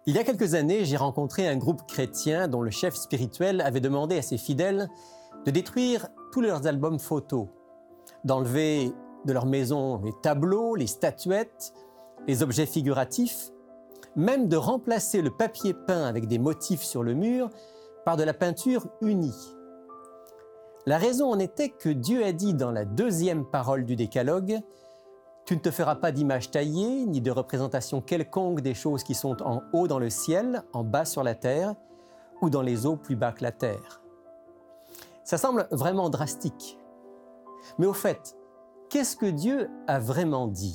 Il y a quelques années, j'ai rencontré un groupe chrétien dont le chef spirituel avait demandé à ses fidèles de détruire tous leurs albums photos, d'enlever de leur maison les tableaux, les statuettes, les objets figuratifs, même de remplacer le papier peint avec des motifs sur le mur par de la peinture unie. La raison en était que Dieu a dit dans la deuxième parole du Décalogue « Tu ne te feras pas d'image taillée, ni de représentation quelconque des choses qui sont en haut dans le ciel, en bas sur la terre, ou dans les eaux plus bas que la terre. » Ça semble vraiment drastique. Mais au fait, qu'est-ce que Dieu a vraiment dit ?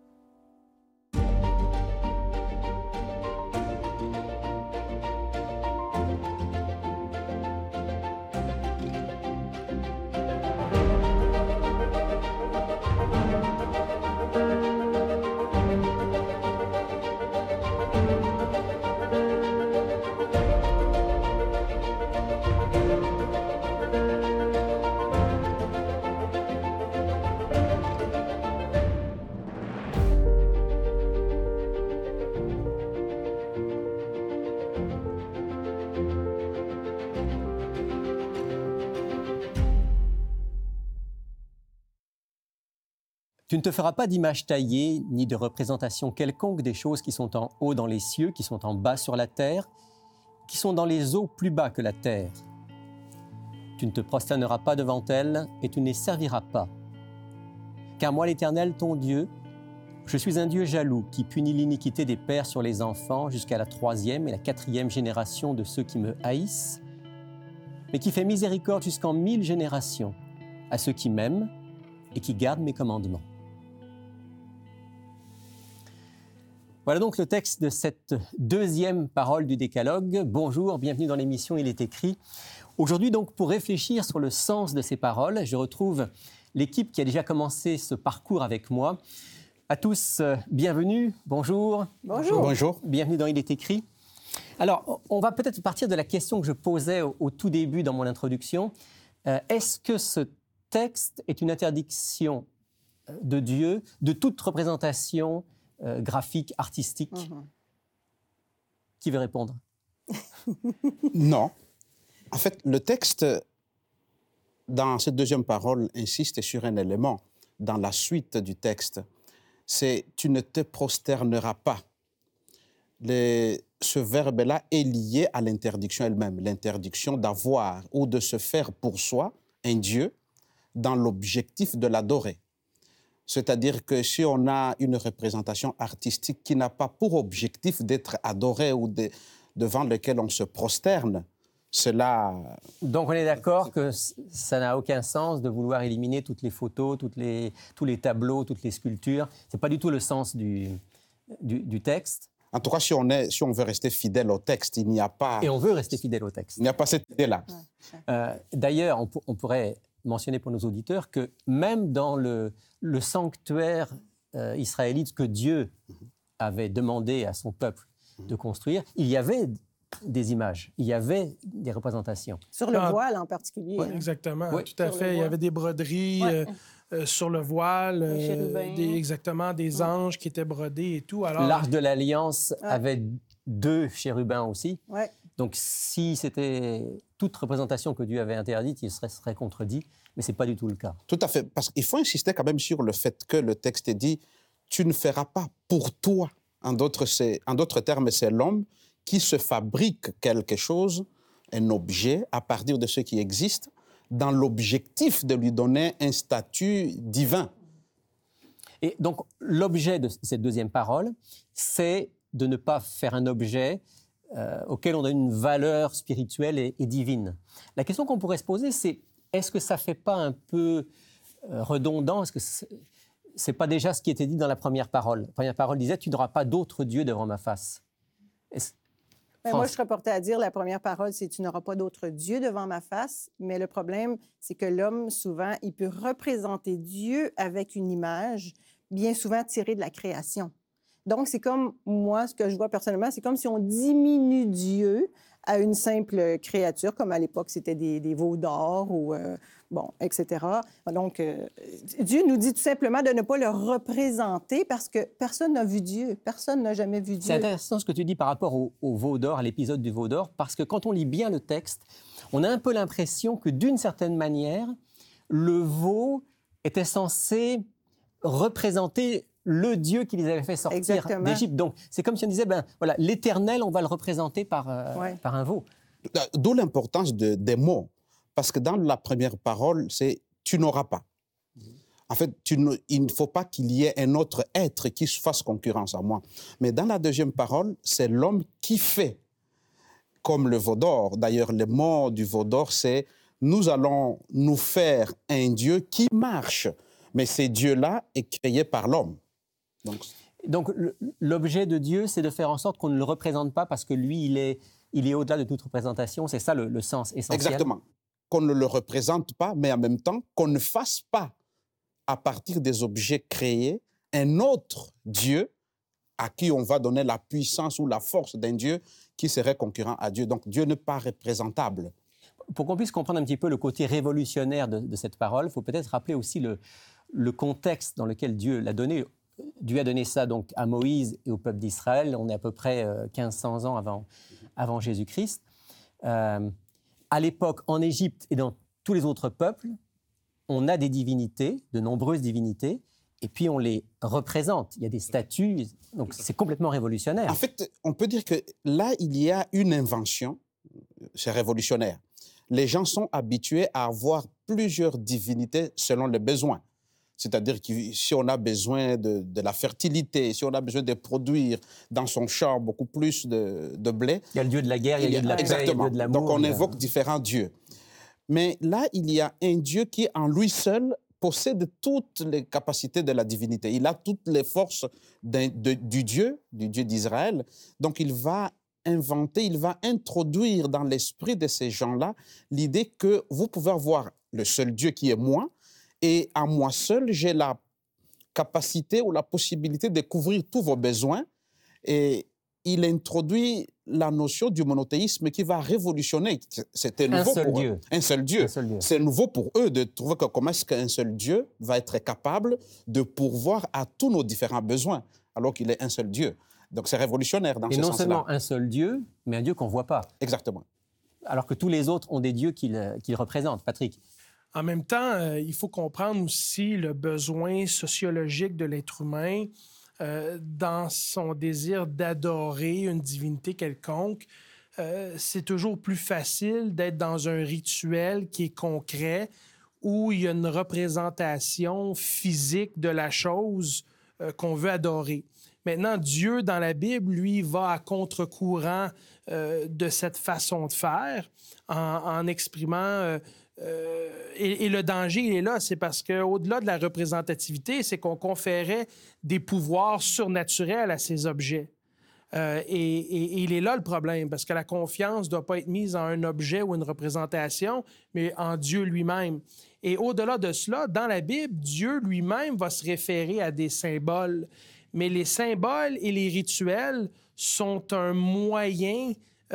Tu ne te feras pas d'image taillée, ni de représentation quelconque des choses qui sont en haut dans les cieux, qui sont en bas sur la terre, qui sont dans les eaux plus bas que la terre. Tu ne te prosterneras pas devant elles et tu ne les serviras pas. Car moi, l'Éternel, ton Dieu, je suis un Dieu jaloux qui punit l'iniquité des pères sur les enfants jusqu'à la 3e et la 4e génération de ceux qui me haïssent, mais qui fait miséricorde jusqu'en 1000 générations à ceux qui m'aiment et qui gardent mes commandements. Voilà donc le texte de cette deuxième parole du Décalogue. Bonjour, bienvenue dans l'émission Il est écrit. Aujourd'hui donc, pour réfléchir sur le sens de ces paroles, je retrouve l'équipe qui a déjà commencé ce parcours avec moi. À tous, bienvenue, bonjour. Bonjour. Bonjour. Bienvenue dans Il est écrit. Alors, on va peut-être partir de la question que je posais au tout début dans mon introduction. Est-ce que ce texte est une interdiction de Dieu de toute représentation graphique, artistique? Qui veut répondre? Non. En fait, le texte, dans cette deuxième parole, insiste sur un élément dans la suite du texte. C'est « tu ne te prosterneras pas ». Ce verbe-là est lié à l'interdiction elle-même, l'interdiction d'avoir ou de se faire pour soi un Dieu dans l'objectif de l'adorer. C'est-à-dire que si on a une représentation artistique qui n'a pas pour objectif d'être adorée ou devant lequel on se prosterne, cela... Donc on est d'accord que ça n'a aucun sens de vouloir éliminer toutes les photos, tous les tableaux, toutes les sculptures. Ce n'est pas du tout le sens du texte. En tout cas, si on veut rester fidèle au texte, il n'y a pas... Et on veut rester fidèle au texte. Il n'y a pas cette idée-là. D'ailleurs, on pourrait mentionner pour nos auditeurs que même dans le sanctuaire israélite que Dieu avait demandé à son peuple de construire, il y avait des images, il y avait des représentations. Sur le voile en particulier. Oui, exactement, Oui. tout à fait. Il y avait des broderies sur le voile, des anges qui étaient brodés et tout. Alors... L'Arche de l'Alliance avait 2 chérubins aussi. Ouais. Donc, si c'était toute représentation que Dieu avait interdite, il serait contredit, mais ce n'est pas du tout le cas. Tout à fait, parce qu'il faut insister quand même sur le fait que le texte dit « tu ne feras pas pour toi ». En d'autres termes, c'est l'homme qui se fabrique quelque chose, un objet, à partir de ce qui existe, dans l'objectif de lui donner un statut divin. Et donc, l'objet de cette deuxième parole, c'est de ne pas faire un objet auquel on donne une valeur spirituelle et divine. La question qu'on pourrait se poser, c'est est-ce que ça ne fait pas un peu redondant? Est-ce que ce n'est pas déjà ce qui était dit dans la première parole? La première parole disait « Tu n'auras pas d'autre Dieu devant ma face ». Moi, je serais portée à dire, la première parole, c'est « Tu n'auras pas d'autre Dieu devant ma face ». Mais le problème, c'est que l'homme, souvent, il peut représenter Dieu avec une image, bien souvent tirée de la création. Donc, c'est comme, moi, ce que je vois personnellement, c'est comme si on diminue Dieu à une simple créature, comme à l'époque, c'était des veaux d'or ou, etc. Donc, Dieu nous dit tout simplement de ne pas le représenter parce que personne n'a vu Dieu. Personne n'a jamais vu Dieu. C'est intéressant ce que tu dis par rapport au veau d'or, à l'épisode du veau d'or, parce que quand on lit bien le texte, on a un peu l'impression que d'une certaine manière, le veau était censé représenter le Dieu qui les avait fait sortir d'Égypte. Donc, c'est comme si on disait, voilà, l'Éternel, on va le représenter par un veau. D'où l'importance des mots. Parce que dans la première parole, c'est « tu n'auras pas ». En fait, il ne faut pas qu'il y ait un autre être qui fasse concurrence à moi. Mais dans la deuxième parole, c'est l'homme qui fait, comme le veau d'or. D'ailleurs, le mot du veau d'or, c'est « nous allons nous faire un Dieu qui marche ». Mais ce Dieu-là est créé par l'homme. Donc l'objet de Dieu, c'est de faire en sorte qu'on ne le représente pas parce que lui, il est au-delà de toute représentation. C'est ça le sens essentiel. Exactement. Qu'on ne le représente pas, mais en même temps, qu'on ne fasse pas, à partir des objets créés, un autre Dieu à qui on va donner la puissance ou la force d'un Dieu qui serait concurrent à Dieu. Donc Dieu n'est pas représentable. Pour qu'on puisse comprendre un petit peu le côté révolutionnaire de cette parole, il faut peut-être rappeler aussi le contexte dans lequel Dieu l'a donné. Dieu a donné ça donc à Moïse et au peuple d'Israël. On est à peu près 1500 ans avant Jésus-Christ. À l'époque, en Égypte et dans tous les autres peuples, on a des divinités, de nombreuses divinités, et puis on les représente. Il y a des statues, donc c'est complètement révolutionnaire. En fait, on peut dire que là, il y a une invention, c'est révolutionnaire. Les gens sont habitués à avoir plusieurs divinités selon les besoins. C'est-à-dire que si on a besoin de la fertilité, si on a besoin de produire dans son champ beaucoup plus de blé... Il y a le dieu de la guerre, il y a le dieu de la paix, il y a le dieu de l'amour. Donc on invoque différents dieux. Mais là, il y a un Dieu qui, en lui seul, possède toutes les capacités de la divinité. Il a toutes les forces du Dieu d'Israël. Donc il va inventer, il va introduire dans l'esprit de ces gens-là l'idée que vous pouvez avoir le seul Dieu qui est moi, et à moi seul, j'ai la capacité ou la possibilité de couvrir tous vos besoins. Et il introduit la notion du monothéisme qui va révolutionner. C'était nouveau pour eux. Un seul Dieu. C'est nouveau pour eux de trouver que comment est-ce qu'un seul Dieu va être capable de pourvoir à tous nos différents besoins, alors qu'il est un seul Dieu. Donc c'est révolutionnaire dans ce sens-là. Et non seulement un seul Dieu, mais un Dieu qu'on ne voit pas. Exactement. Alors que tous les autres ont des dieux qu'ils représentent. Patrick? En même temps, il faut comprendre aussi le besoin sociologique de l'être humain dans son désir d'adorer une divinité quelconque. C'est toujours plus facile d'être dans un rituel qui est concret, où il y a une représentation physique de la chose qu'on veut adorer. Maintenant, Dieu, dans la Bible, lui, va à contre-courant de cette façon de faire en exprimant... et le danger, il est là, c'est parce qu'au-delà de la représentativité, c'est qu'on conférait des pouvoirs surnaturels à ces objets. Et il est là le problème, parce que la confiance ne doit pas être mise en un objet ou une représentation, mais en Dieu lui-même. Et au-delà de cela, dans la Bible, Dieu lui-même va se référer à des symboles. Mais les symboles et les rituels sont un moyen...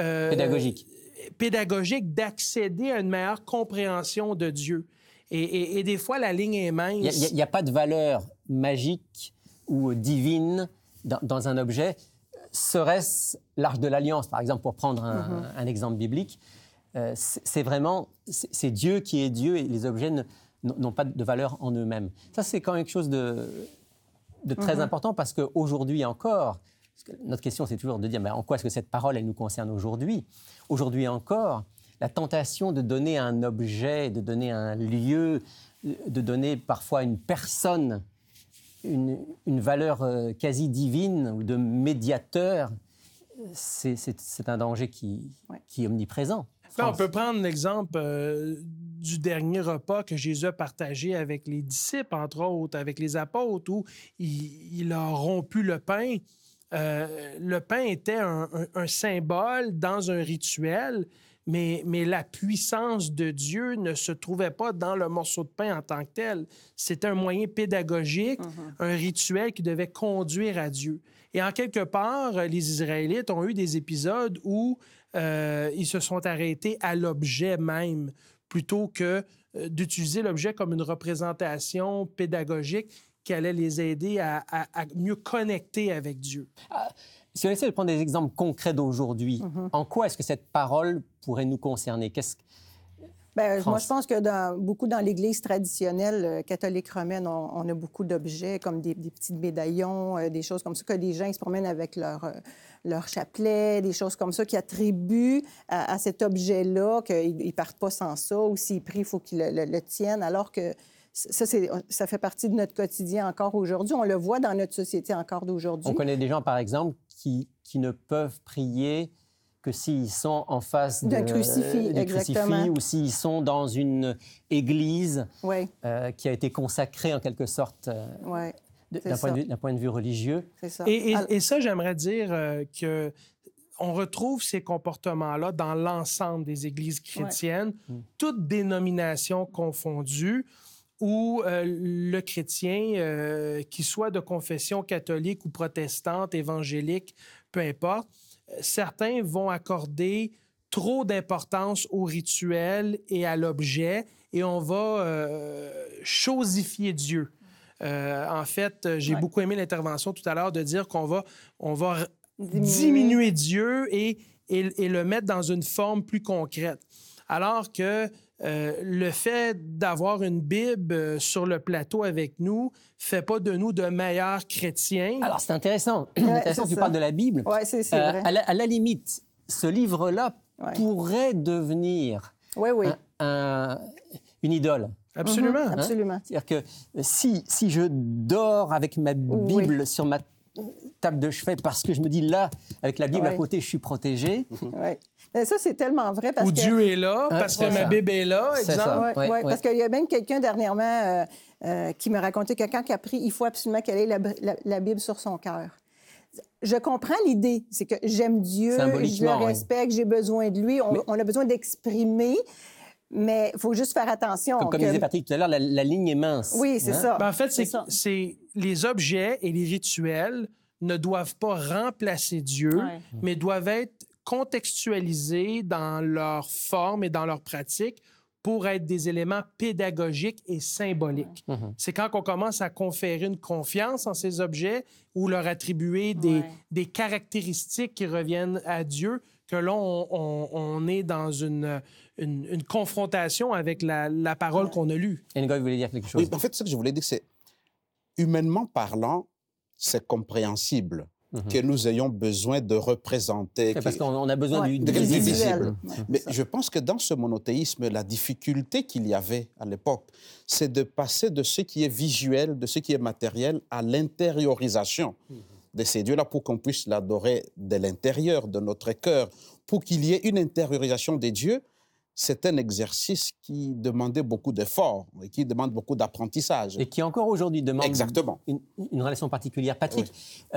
pédagogique d'accéder à une meilleure compréhension de Dieu. Et des fois, la ligne est mince. Il n'y a pas de valeur magique ou divine dans un objet. Serait-ce l'Arche de l'Alliance, par exemple, pour prendre un exemple biblique, c'est Dieu qui est Dieu et les objets n'ont pas de valeur en eux-mêmes. Ça, c'est quand même quelque chose de très important parce qu'aujourd'hui encore, notre question, c'est toujours de dire en quoi est-ce que cette parole, elle nous concerne aujourd'hui? Aujourd'hui encore, la tentation de donner un objet, de donner un lieu, de donner parfois une personne, une valeur quasi divine ou de médiateur, c'est un danger qui est omniprésent. Là, on peut prendre l'exemple du dernier repas que Jésus a partagé avec les disciples, entre autres, avec les apôtres, où il a rompu le pain. Le pain était un symbole dans un rituel, mais la puissance de Dieu ne se trouvait pas dans le morceau de pain en tant que tel. C'était un moyen pédagogique, un rituel qui devait conduire à Dieu. Et en quelque part, les Israélites ont eu des épisodes où ils se sont arrêtés à l'objet même, plutôt que d'utiliser l'objet comme une représentation pédagogique qui allait les aider à mieux connecter avec Dieu. Si on essaie de prendre des exemples concrets d'aujourd'hui, en quoi est-ce que cette parole pourrait nous concerner? Moi, je pense que beaucoup dans l'Église traditionnelle catholique romaine, on a beaucoup d'objets comme des petits médaillons, des choses comme ça, que des gens ils se promènent avec leur chapelet, des choses comme ça, qui attribuent à cet objet-là qu'ils ne partent pas sans ça, ou s'ils prient, il faut qu'ils le tiennent, alors que ça fait partie de notre quotidien encore aujourd'hui. On le voit dans notre société encore d'aujourd'hui. On connaît des gens, par exemple, qui ne peuvent prier que s'ils sont en face d'un crucifix, ou s'ils sont dans une église qui a été consacrée en quelque sorte d'un point de vue religieux. C'est ça. Et ça, j'aimerais dire que on retrouve ces comportements-là dans l'ensemble des églises chrétiennes, toutes dénominations confondues, où le chrétien, qu'il soit de confession catholique ou protestante, évangélique, peu importe, certains vont accorder trop d'importance au rituel et à l'objet, et on va chosifier Dieu. En fait, j'ai beaucoup aimé l'intervention tout à l'heure de dire qu'on va diminuer Dieu et le mettre dans une forme plus concrète. Alors que le fait d'avoir une Bible sur le plateau avec nous ne fait pas de nous de meilleurs chrétiens. Alors, c'est intéressant. Que tu parles de la Bible. Oui, c'est vrai. À la limite, ce livre-là pourrait devenir une idole. Absolument. Absolument. C'est-à-dire que si je dors avec ma Bible sur ma table de chevet parce que je me dis là, avec la Bible à côté, je suis protégé. Mais ça, c'est tellement vrai parce que... Dieu est là, parce que ma Bible est là, exemple. Parce qu'il y a même quelqu'un dernièrement qui me racontait que quand il a pris, il faut absolument qu'elle ait la Bible sur son cœur. Je comprends l'idée. C'est que j'aime Dieu, je le respecte, j'ai besoin de lui, on a besoin d'exprimer. Mais il faut juste faire attention. Comme disait Patrick tout à l'heure, la ligne est mince. Oui, c'est ça. En fait, c'est les objets et les rituels ne doivent pas remplacer Dieu, mais doivent être contextualisés dans leur forme et dans leur pratique pour être des éléments pédagogiques et symboliques. C'est quand on commence à conférer une confiance en ces objets ou leur attribuer des caractéristiques qui reviennent à Dieu que là, on est dans une confrontation avec la parole qu'on a lue. N'Goy, vous voulez dire quelque chose? Oui, en fait, ce que je voulais dire, c'est, humainement parlant, c'est compréhensible que nous ayons besoin de représenter... Parce qu'on a besoin du visible. Mais je pense que dans ce monothéisme, la difficulté qu'il y avait à l'époque, c'est de passer de ce qui est visuel, de ce qui est matériel, à l'intériorisation de ces dieux-là pour qu'on puisse l'adorer de l'intérieur de notre cœur. Pour qu'il y ait une intériorisation des dieux, c'est un exercice qui demandait beaucoup d'efforts et qui demande beaucoup d'apprentissage. Et qui encore aujourd'hui demande Exactement. Une relation particulière. Patrick,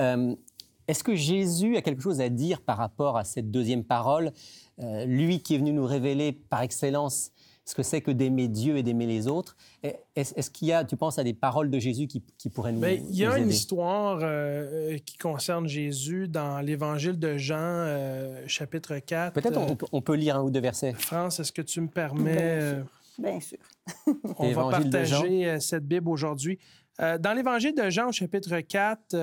est-ce que Jésus a quelque chose à dire par rapport à cette deuxième parole, lui qui est venu nous révéler par excellence ce que c'est que d'aimer Dieu et d'aimer les autres? Est-ce qu'il y a, tu penses, à des paroles de Jésus qui pourraient nous aider? Il y a une histoire qui concerne Jésus dans l'Évangile de Jean, chapitre 4. Peut-être on peut lire un ou deux versets. France, est-ce que tu me permets? Bien sûr. On va partager cette Bible aujourd'hui. Dans l'Évangile de Jean, chapitre 4,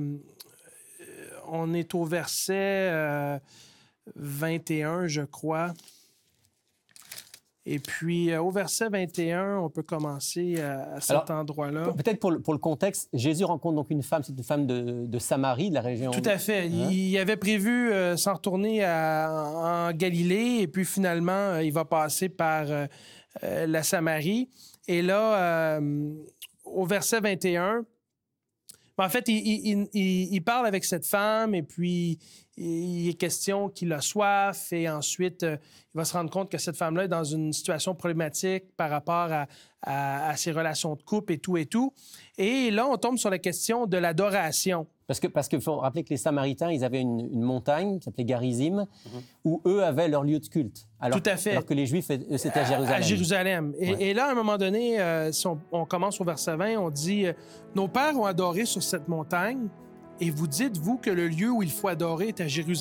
on est au verset 21, je crois. Et puis, au verset 21, on peut commencer à cet endroit-là. Peut-être pour le contexte, Jésus rencontre donc une femme, c'est une femme de Samarie, de la région... Tout à fait. Il avait prévu s'en retourner en Galilée, et puis finalement, il va passer par la Samarie. Et là, au verset 21... En fait, il parle avec cette femme et puis il est question qu'il a soif et ensuite, il va se rendre compte que cette femme-là est dans une situation problématique par rapport à ses relations de couple et tout et tout. Et là, on tombe sur la question de l'adoration. Parce qu'il faut rappeler que les Samaritains, ils avaient une montagne qui s'appelait Garizim, où eux avaient leur lieu de culte. Tout à fait. Alors que les Juifs, eux, c'était à Jérusalem. À Jérusalem. Et là, à un moment donné, si on commence au verset 20, on dit « Nos pères ont adoré sur cette montagne, et vous dites, vous, que le lieu où il faut adorer est à Jérusalem. »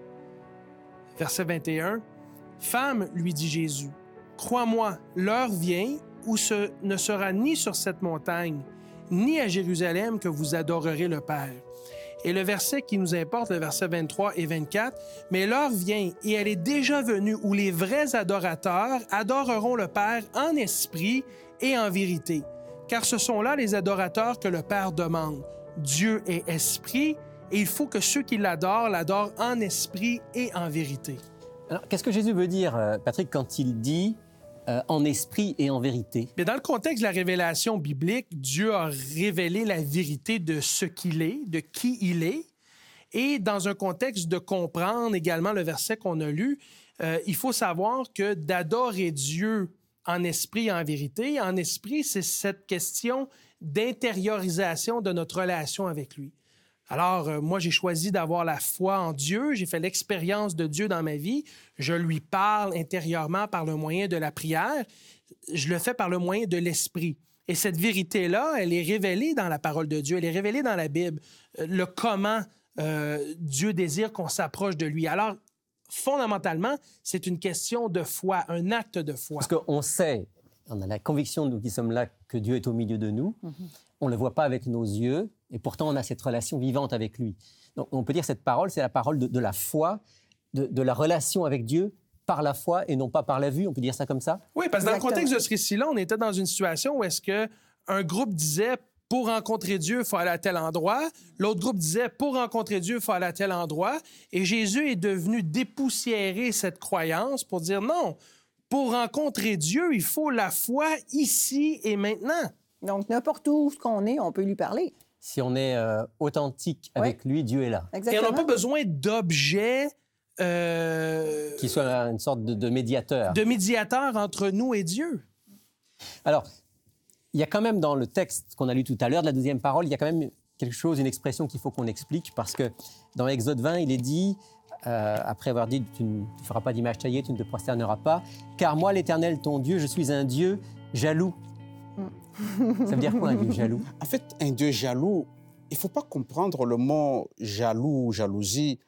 Verset 21. « Femme, lui dit Jésus, crois-moi, l'heure vient où ce ne sera ni sur cette montagne, ni à Jérusalem que vous adorerez le Père. » Et le verset qui nous importe, le verset 23 et 24, « Mais l'heure vient, et elle est déjà venue, où les vrais adorateurs adoreront le Père en esprit et en vérité. Car ce sont là les adorateurs que le Père demande. Dieu est esprit, et il faut que ceux qui l'adorent en esprit et en vérité. » Alors, qu'est-ce que Jésus veut dire, Patrick, quand il dit en esprit et en vérité? Mais dans le contexte de la révélation biblique, Dieu a révélé la vérité de ce qu'il est, de qui il est. Et dans un contexte de comprendre également le verset qu'on a lu, il faut savoir que d'adorer Dieu en esprit et en vérité, en esprit, c'est cette question d'intériorisation de notre relation avec lui. Alors, moi, j'ai choisi d'avoir la foi en Dieu. J'ai fait l'expérience de Dieu dans ma vie. Je lui parle intérieurement par le moyen de la prière. Je le fais par le moyen de l'esprit. Et cette vérité-là, elle est révélée dans la parole de Dieu. Elle est révélée dans la Bible. Le comment Dieu désire qu'on s'approche de lui. Alors, fondamentalement, c'est une question de foi, un acte de foi. Parce qu'on sait, on a la conviction, nous qui sommes là, que Dieu est au milieu de nous. On ne le voit pas avec nos yeux, et pourtant on a cette relation vivante avec lui. Donc on peut dire que cette parole, c'est la parole de la foi, de la relation avec Dieu par la foi et non pas par la vue. On peut dire ça comme ça? Oui, parce que dans le contexte de ce récit-là, on était dans une situation où est-ce qu'un groupe disait « pour rencontrer Dieu, il faut aller à tel endroit », l'autre groupe disait « pour rencontrer Dieu, il faut aller à tel endroit », et Jésus est devenu dépoussiérer cette croyance pour dire « non, pour rencontrer Dieu, il faut la foi ici et maintenant ». Donc, n'importe où qu'on est, on peut lui parler. Si on est authentique avec lui, Dieu est là. Exactement. Et on n'a pas besoin d'objets... Qui soit une sorte de médiateur. De médiateur entre nous et Dieu. Alors, il y a quand même dans le texte qu'on a lu tout à l'heure, de la deuxième parole, il y a quand même quelque chose, une expression qu'il faut qu'on explique, parce que dans Exode 20, il est dit, après avoir dit « tu ne feras pas d'image taillée, tu ne te prosterneras pas, car moi, l'Éternel, ton Dieu, je suis un Dieu jaloux. » Ça veut dire quoi, un Dieu jaloux? En fait, un Dieu jaloux, il ne faut pas comprendre le mot jaloux ou jalousie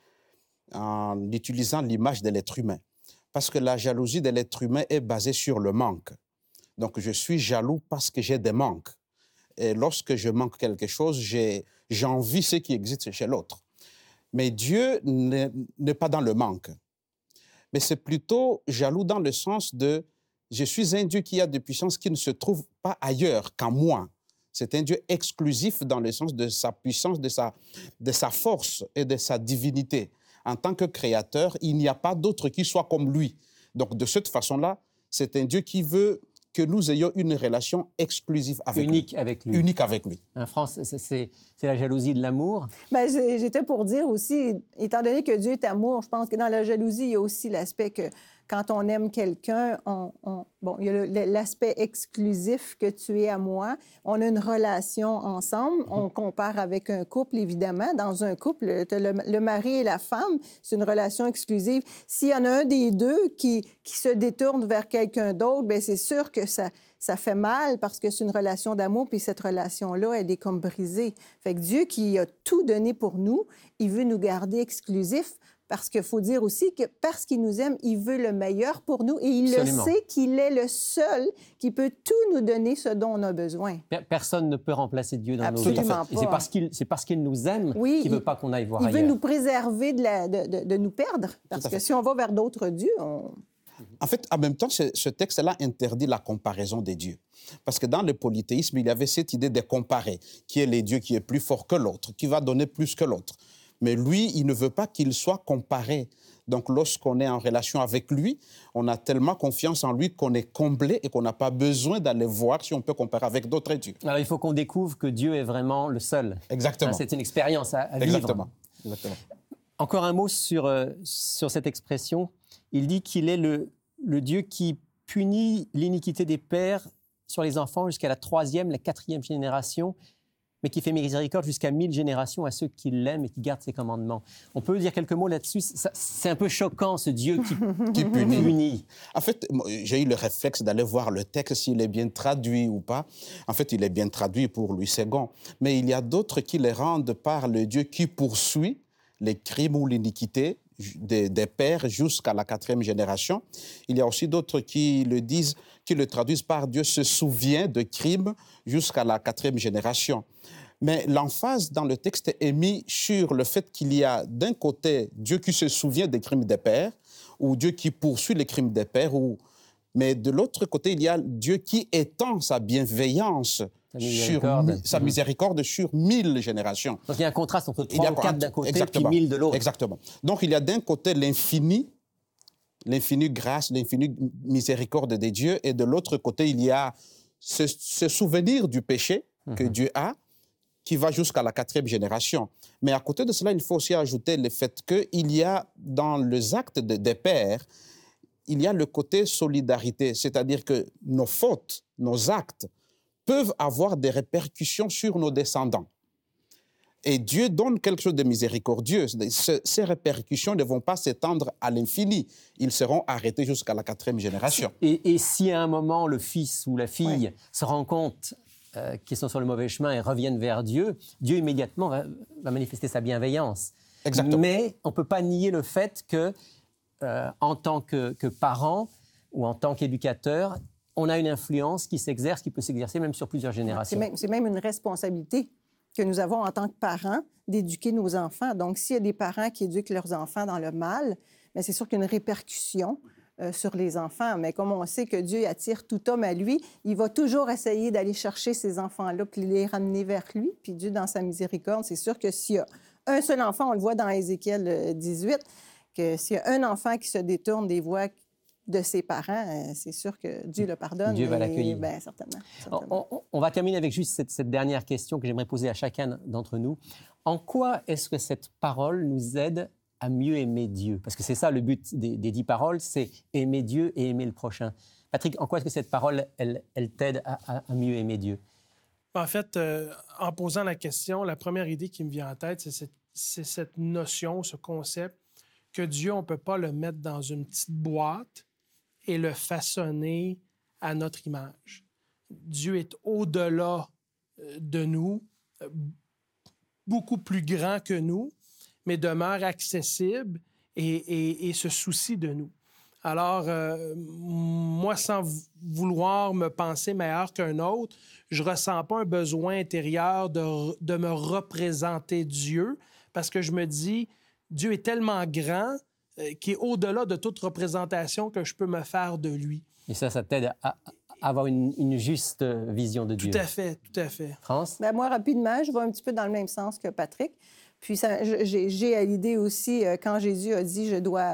en utilisant l'image de l'être humain. Parce que la jalousie de l'être humain est basée sur le manque. Donc, je suis jaloux parce que j'ai des manques. Et lorsque je manque quelque chose, j'envie ce qui existe chez l'autre. Mais Dieu n'est pas dans le manque. Mais c'est plutôt jaloux dans le sens de « je suis un Dieu qui a des puissances qui ne se trouvent pas ailleurs qu'en moi ». C'est un Dieu exclusif dans le sens de sa puissance, de sa force et de sa divinité. En tant que créateur, il n'y a pas d'autre qui soit comme lui. Donc, de cette façon-là, c'est un Dieu qui veut que nous ayons une relation exclusive avec lui. Unique avec lui. Unique avec lui. En France, c'est la jalousie de l'amour. Bien, j'étais pour dire aussi, étant donné que Dieu est amour, je pense que dans la jalousie, il y a aussi l'aspect que quand on aime quelqu'un, bon, il y a l'aspect exclusif que tu es à moi. On a une relation ensemble. On compare avec un couple, évidemment. Dans un couple, le mari et la femme, c'est une relation exclusive. S'il y en a un des deux qui se détourne vers quelqu'un d'autre, bien, c'est sûr que ça fait mal parce que c'est une relation d'amour, puis cette relation-là, elle est comme brisée. Fait que Dieu qui a tout donné pour nous, il veut nous garder exclusifs. Parce qu'il faut dire aussi que parce qu'il nous aime, il veut le meilleur pour nous et il Absolument. le sait qu'il est le seul qui peut tout nous donner ce dont on a besoin. Personne ne peut remplacer Dieu dans Absolument nos vies. pas. Et c'est parce qu'il nous aime qu'il ne veut pas qu'on aille voir il ailleurs. veut nous préserver de nous perdre. Parce que si on va vers d'autres dieux, En fait, en même temps, ce texte-là interdit la comparaison des dieux. Parce que dans le polythéisme, il y avait cette idée de comparer, qui est le Dieu qui est plus fort que l'autre, qui va donner plus que l'autre. Mais lui, il ne veut pas qu'il soit comparé. Donc, lorsqu'on est en relation avec lui, on a tellement confiance en lui qu'on est comblé et qu'on n'a pas besoin d'aller voir si on peut comparer avec d'autres dieux. Alors, il faut qu'on découvre que Dieu est vraiment le seul. Exactement. C'est une expérience à vivre. Exactement. Encore un mot sur cette expression. Il dit qu'il est le Dieu qui punit l'iniquité des pères sur les enfants jusqu'à la 3e, la 4e génération. mais qui fait miséricorde jusqu'à 1000 générations à ceux qui l'aiment et qui gardent ses commandements. On peut dire quelques mots là-dessus. C'est un peu choquant, ce Dieu qui punit. En fait, j'ai eu le réflexe d'aller voir le texte, s'il est bien traduit ou pas. En fait, il est bien traduit pour Louis II. Mais il y a d'autres qui les rendent par le Dieu qui poursuit les crimes ou l'iniquité des pères jusqu'à la 4e génération. Il y a aussi d'autres qui le traduisent par Dieu se souvient de crimes jusqu'à la 4e génération. Mais l'emphase dans le texte est mise sur le fait qu'il y a d'un côté Dieu qui se souvient des crimes des pères, ou Dieu qui poursuit les crimes des pères, mais de l'autre côté, il y a Dieu qui étend sa bienveillance, sa miséricorde sur 1000 générations. Donc il y a un contraste entre 3 ou 4 d'un côté et 1000 de l'autre. Exactement. Donc il y a d'un côté l'infinie grâce, l'infinie miséricorde de Dieu, et de l'autre côté, il y a ce souvenir du péché que Dieu a, qui va jusqu'à la 4e génération. Mais à côté de cela, il faut aussi ajouter le fait qu'il y a dans les actes des pères, il y a le côté solidarité, c'est-à-dire que nos fautes, nos actes peuvent avoir des répercussions sur nos descendants. Et Dieu donne quelque chose de miséricordieux. Ces répercussions ne vont pas s'étendre à l'infini. Ils seront arrêtés jusqu'à la 4e génération. Et si à un moment, le fils ou la fille se rend compte qu'ils sont sur le mauvais chemin et reviennent vers Dieu, Dieu immédiatement va manifester sa bienveillance. Exactement. Mais on ne peut pas nier le fait que, en tant que parent ou en tant qu'éducateur, on a une influence qui s'exerce, qui peut s'exercer même sur plusieurs générations. C'est même une responsabilité que nous avons en tant que parents d'éduquer nos enfants. Donc, s'il y a des parents qui éduquent leurs enfants dans le mal, bien, c'est sûr qu'il y a une répercussion sur les enfants. Mais comme on sait que Dieu attire tout homme à lui, il va toujours essayer d'aller chercher ces enfants-là puis les ramener vers lui. Puis Dieu, dans sa miséricorde, c'est sûr que s'il y a un seul enfant, on le voit dans Ézéchiel 18, que s'il y a un enfant qui se détourne des voies de ses parents, c'est sûr que Dieu le pardonne. Dieu va l'accueillir. Bien, certainement. On va terminer avec juste cette dernière question que j'aimerais poser à chacun d'entre nous. En quoi est-ce que cette parole nous aide à mieux aimer Dieu? Parce que c'est ça le but des 10 paroles, c'est aimer Dieu et aimer le prochain. Patrick, en quoi est-ce que cette parole, elle t'aide à mieux aimer Dieu? En fait, en posant la question, la première idée qui me vient en tête, c'est cette notion, ce concept, que Dieu, on ne peut pas le mettre dans une petite boîte et le façonner à notre image. Dieu est au-delà de nous, beaucoup plus grand que nous, mais demeure accessible et se soucie de nous. Alors, moi, sans vouloir me penser meilleur qu'un autre, je ne ressens pas un besoin intérieur de me représenter Dieu, parce que je me dis, Dieu est tellement grand qu'il est au-delà de toute représentation que je peux me faire de lui. Et ça t'aide à avoir une juste vision de Dieu. Tout à fait, tout à fait. France? Bien, moi, rapidement, je vais un petit peu dans le même sens que Patrick. Puis j'ai à l'idée aussi, quand Jésus a dit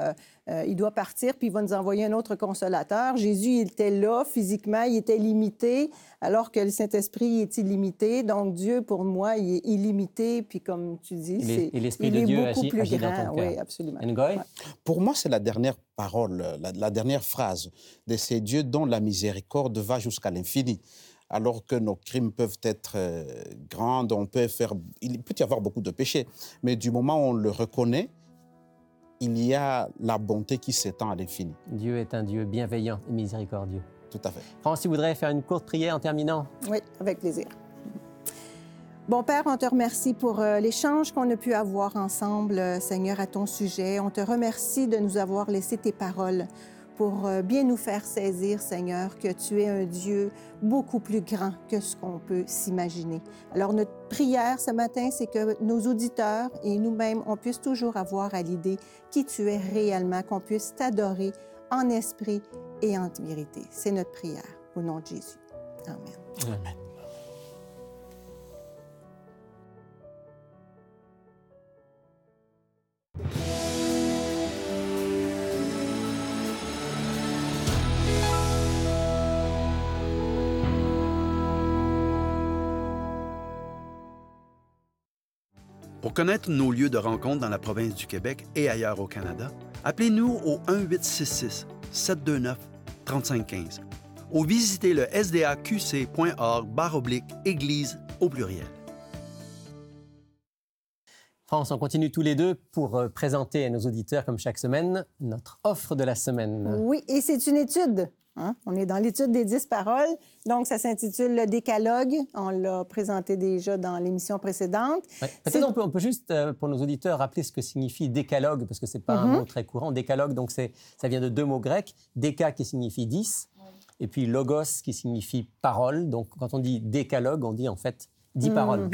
il doit partir, puis il va nous envoyer un autre consolateur. Jésus, il était là, physiquement, il était limité, alors que le Saint-Esprit est illimité. Donc, Dieu, pour moi, il est illimité, puis comme tu dis, l'Esprit il de est Dieu beaucoup plus agit dans grand. ton cœur. Oui, absolument. Ngoï? Ouais. Pour moi, c'est la dernière parole, la dernière phrase de ces dieux dont la miséricorde va jusqu'à l'infini. Alors que nos crimes peuvent être grands, il peut y avoir beaucoup de péchés, mais du moment où on le reconnaît, il y a la bonté qui s'étend à l'infini. Dieu est un Dieu bienveillant et miséricordieux. Tout à fait. France, tu voudrais faire une courte prière en terminant? Oui, avec plaisir. Bon Père, on te remercie pour l'échange qu'on a pu avoir ensemble, Seigneur, à ton sujet. On te remercie de nous avoir laissé tes paroles pour bien nous faire saisir, Seigneur, que tu es un Dieu beaucoup plus grand que ce qu'on peut s'imaginer. Alors, notre prière ce matin, c'est que nos auditeurs et nous-mêmes, on puisse toujours avoir à l'idée qui tu es réellement, qu'on puisse t'adorer en esprit et en vérité. C'est notre prière, au nom de Jésus. Amen. Amen. Pour connaître nos lieux de rencontre dans la province du Québec et ailleurs au Canada, appelez-nous au 1-866-729-3515 ou visitez le sdaqc.org/église au pluriel. France, on continue tous les deux pour présenter à nos auditeurs, comme chaque semaine, notre offre de la semaine. Oui, et c'est une étude. Hein? On est dans l'étude des 10 paroles. Donc, ça s'intitule Le Décalogue. On l'a présenté déjà dans l'émission précédente. Ouais. Peut-être on peut juste, pour nos auditeurs, rappeler ce que signifie décalogue, parce que ce n'est pas un mot très courant. Décalogue, donc ça vient de 2 mots grecs. Déca qui signifie 10, et puis logos qui signifie parole. Donc, quand on dit décalogue, on dit en fait 10 paroles.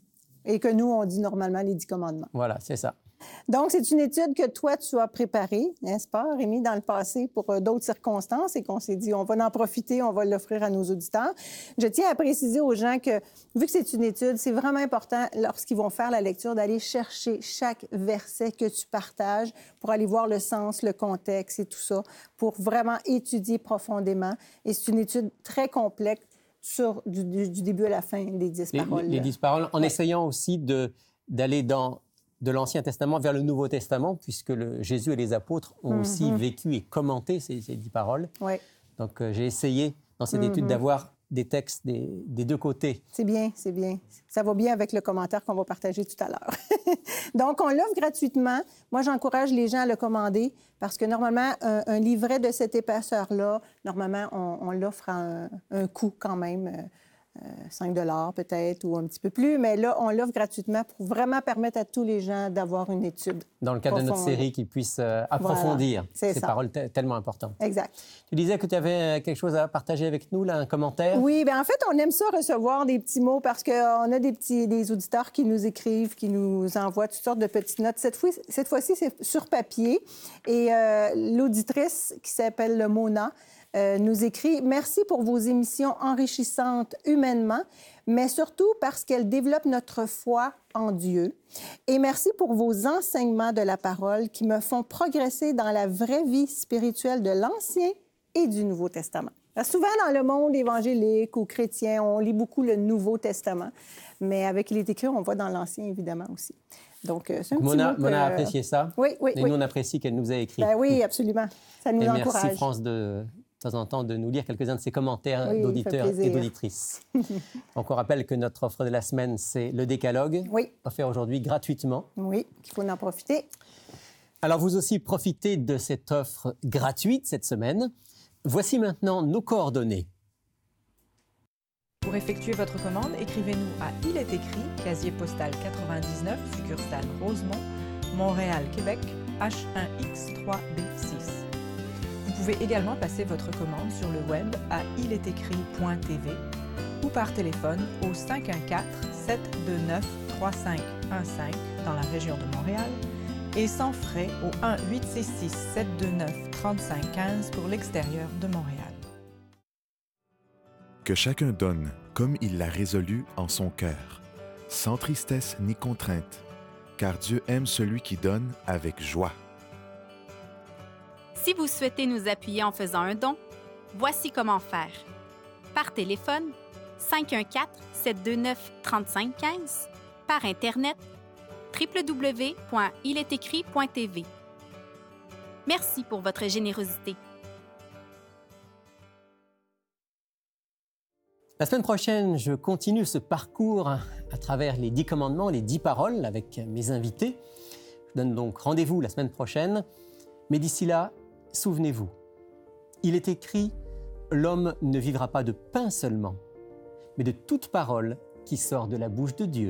Et que nous, on dit normalement les 10 commandements. Voilà, c'est ça. Donc, c'est une étude que toi, tu as préparée, n'est-ce pas, Rémi, dans le passé pour d'autres circonstances et qu'on s'est dit, on va en profiter, on va l'offrir à nos auditeurs. Je tiens à préciser aux gens que, vu que c'est une étude, c'est vraiment important, lorsqu'ils vont faire la lecture, d'aller chercher chaque verset que tu partages pour aller voir le sens, le contexte et tout ça, pour vraiment étudier profondément. Et c'est une étude très complexe du début à la fin des 10 paroles. Les 10 paroles, en essayant aussi d'aller de l'Ancien Testament vers le Nouveau Testament, puisque Jésus et les apôtres ont aussi vécu et commenté ces 10 paroles. Ouais. Donc, j'ai essayé, dans cette étude, d'avoir des textes des deux côtés. C'est bien, c'est bien. Ça va bien avec le commentaire qu'on va partager tout à l'heure. Donc, on l'offre gratuitement. Moi, j'encourage les gens à le commander parce que normalement, un livret de cette épaisseur-là, normalement, on l'offre à un coût quand même, 5 $ peut-être ou un petit peu plus. Mais là, on l'offre gratuitement pour vraiment permettre à tous les gens d'avoir une étude. Dans le cadre de notre série, qu'ils puissent approfondir ces paroles tellement importantes. Exact. Tu disais que tu avais quelque chose à partager avec nous, là, un commentaire? Oui, bien en fait, on aime ça recevoir des petits mots parce qu'on a des auditeurs qui nous écrivent, qui nous envoient toutes sortes de petites notes. Cette fois-ci, c'est sur papier. Et l'auditrice qui s'appelle Mona nous écrit « Merci pour vos émissions enrichissantes humainement, mais surtout parce qu'elles développent notre foi en Dieu. Et merci pour vos enseignements de la parole qui me font progresser dans la vraie vie spirituelle de l'Ancien et du Nouveau Testament. » Souvent, dans le monde évangélique ou chrétien, on lit beaucoup le Nouveau Testament, mais avec Il est écrit, on voit dans l'Ancien, évidemment, aussi. Donc, c'est un petit mot que... Mona a apprécié ça. Oui. Et nous, on apprécie qu'elle nous ait écrit. Ben oui, absolument. Ça nous encourage. Merci, France, de temps en temps, de nous lire quelques-uns de ces commentaires d'auditeurs et d'auditrices. Donc, on rappelle que notre offre de la semaine, c'est le Décalogue, offert aujourd'hui gratuitement. Oui, qu'il faut en profiter. Alors, vous aussi, profitez de cette offre gratuite cette semaine. Voici maintenant nos coordonnées. Pour effectuer votre commande, écrivez-nous à Il est écrit, casier postal 99, succursale Rosemont, Montréal, Québec, H1X3B6. Vous pouvez également passer votre commande sur le web à ilétécrit.tv ou par téléphone au 514-729-3515 dans la région de Montréal et sans frais au 1-866-729-3515 pour l'extérieur de Montréal. Que chacun donne comme il l'a résolu en son cœur, sans tristesse ni contrainte, car Dieu aime celui qui donne avec joie. Si vous souhaitez nous appuyer en faisant un don, voici comment faire. Par téléphone, 514-729-3515, par Internet, www.ilétécrit.tv. Merci pour votre générosité. La semaine prochaine, je continue ce parcours à travers les 10 commandements, les 10 paroles avec mes invités. Je donne donc rendez-vous la semaine prochaine. Mais d'ici là, souvenez-vous, il est écrit « L'homme ne vivra pas de pain seulement, mais de toute parole qui sort de la bouche de Dieu. »